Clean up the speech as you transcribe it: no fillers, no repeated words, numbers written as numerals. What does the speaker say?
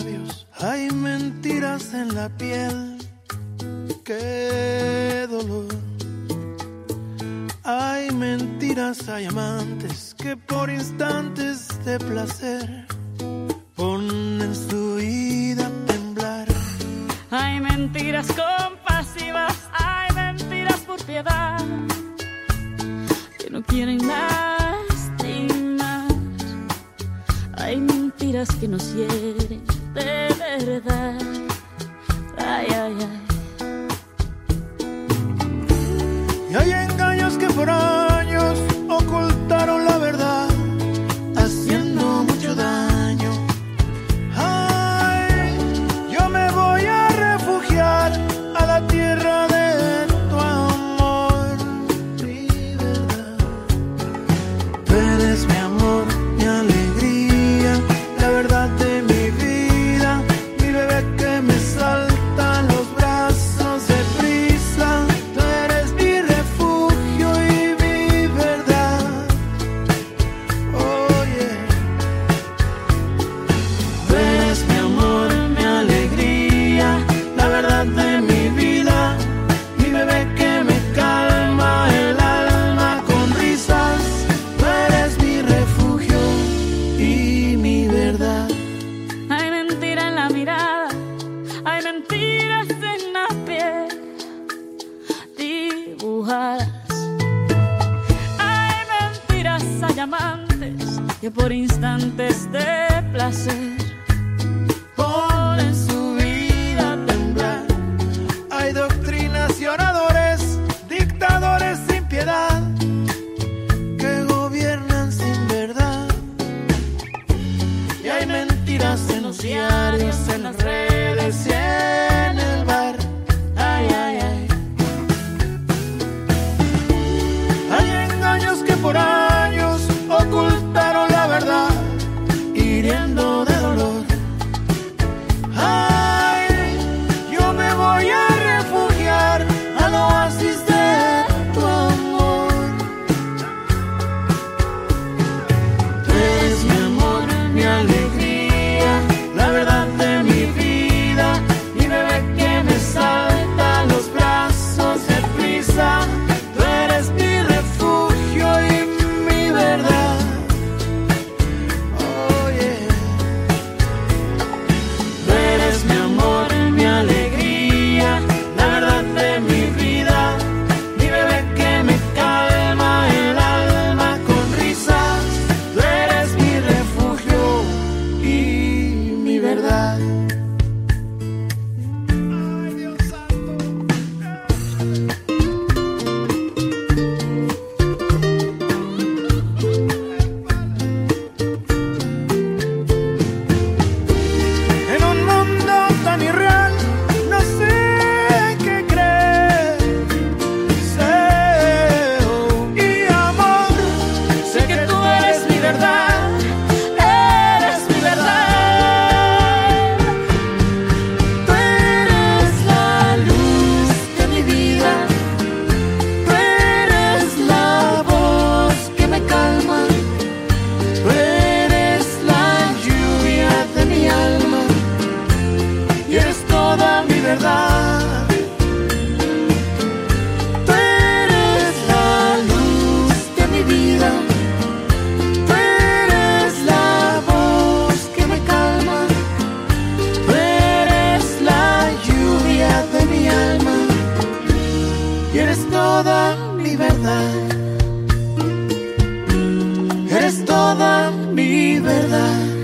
labios, hay mentiras en la piel. Qué dolor. Hay mentiras, hay amantes que por instantes de placer ponen su vida a temblar. Hay mentiras compasivas, hay mentiras por piedad, que no quieren lastimar. Hay mentiras que nos hieren de verdad. Ay, ay, ay. Y hay engaños que por años ocultaron la verdad, haciendo mucho daño. Ay, yo me voy a refugiar a la tierra de tu amor, mi verdad. Tú eres mi amor, mi alegría, la verdad de mi vida, mi bebé que me salta en los brazos de prisa. Tú eres mi refugio y mi verdad. Oh yeah. Tú eres mi amor, mi alegría, la verdad de mi vida, mi bebé que me calma el alma con risas. Tú eres mi refugio y mi verdad. Hay mentira en la mirada, hay mentiras en la piel dibujadas. Hay mentiras, hay amantes que por instantes de placer Ponen su vida a temblar. Hay doctrinas y oradores, dictadores sin piedad, que gobiernan sin verdad. Y hay mentiras en los diarios, en las redes y en el bar. Ay, ay, ay. Hay engaños que por años ocultaron la verdad, hiriendo de dolor. Ay, yo me voy a refugiar al oasis de tu amor. Tú eres mi amor, mi alegría, la verdad de mi vida, mi bebé que me salta a los brazos de prisa. Tú eres mi refugio y mi verdad. Oh yeah. Tú eres mi amor, mi alegría, la verdad de mi vida, mi bebé que me calma el alma con risas. Tú eres mi refugio y mi verdad. Ay, Dios santo. En un mundo tan irreal, no sé qué creer. Sé, y amor, sé que tú eres mi verdad, eres mi verdad. Tú eres la luz de mi vida, tú eres la voz que me calma, tú eres la lluvia de mi alma y eres toda mi verdad. Tú eres la luz de mi vida, tú eres la voz que me calma, tú eres la lluvia de mi alma y eres toda mi verdad. Eres toda mi verdad.